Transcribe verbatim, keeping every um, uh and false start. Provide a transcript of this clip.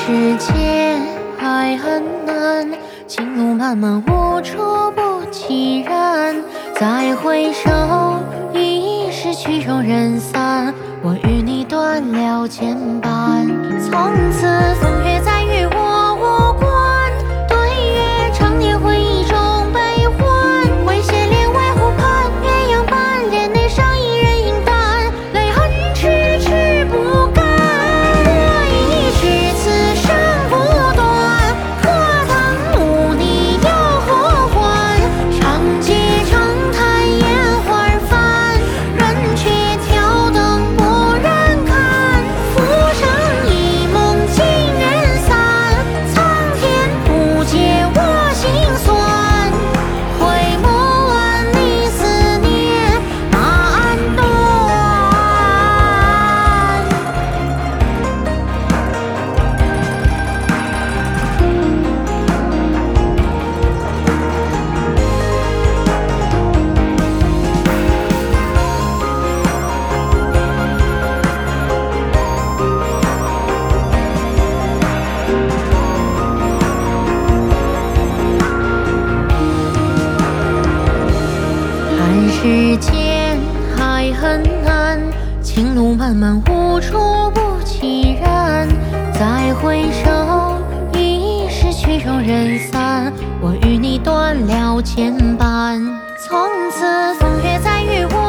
世间爱很难，情路漫漫无处不期然。再回首，已是曲终人散。我与你断了牵绊，从此风月再与我无关。对月常年回忆中悲欢，为斜恋为湖畔，鸳鸯般帘内上一人影淡，泪痕迟迟不干。我已知此生不短，可曾无你又何欢？长街长谈烟花泛，人却挑灯不忍看。浮生一梦尽人散，苍天不解我心酸。回眸万里思念难断。看世间爱很难，情路漫漫无处不期然。再回首，已是曲终人散。我与你断了牵绊，从此风月再与我